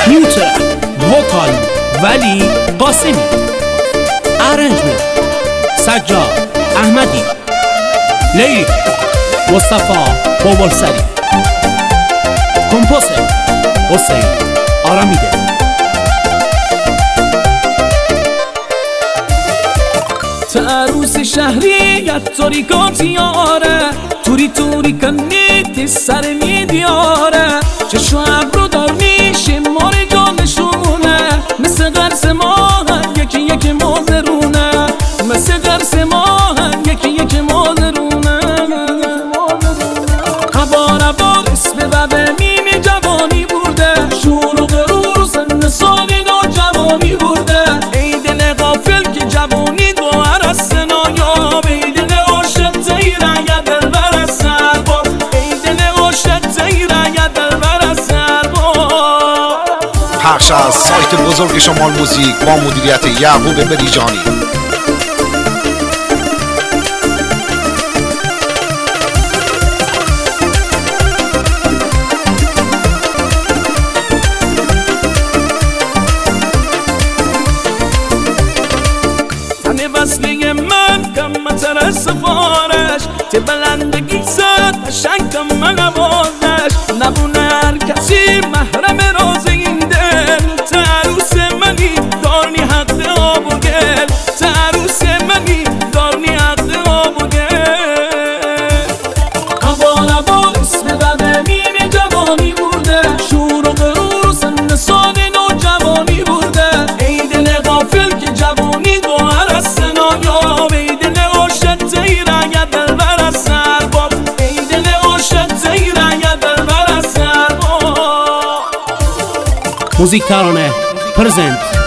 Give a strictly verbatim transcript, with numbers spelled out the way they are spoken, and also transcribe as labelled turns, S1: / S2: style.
S1: نیوترک وکال ولی قاسمی، ارنجمنت سجاد احمدی، لیریک مصطفی بابلسری، کمپوزر حسین آرامیده.
S2: تا عروس شهریت توری کاتیاره، توری توری کنیتی سر میدیاره، چشو ابرو دار میشه مار جانشونه، مثل قرص ماهن یکی یکی مادرونه، مثل قرص ماهن یکی یکی مادرونه. هوار هوار اسم ببه میمی جوانی برده، شور و غرور سن سالی دو جوانی برده، ای دل غافل که جوانی دو عرصه نایاب، ای دل عاشق تیره یا دل بر سربار، ای دل عاشق تیره یا دل بر سربار.
S3: پخش از سایت بزرگ شمال موزیک با مدیریت یعقوب بریجانی.
S2: وصله من کمتر از سفارش، ته بلندگی زد قشنگ کم من نوازش، نبونه هر کسی محرم راز این دل، ته عروس منی دارنی حق آب و گل، ته عروس منی دارنی حق آب و گل. هوار هوار اسم بده میمی جوانی برده، شور و غرور سن سال نو جوانی برده، ای دل غافل که جوانی دو عرص نایاب، ای دل عاشق تیره یا دل بر سرباب، ای دل عاشق تیره یا دل بر سرباب.
S1: موزیک ترانه پرزنت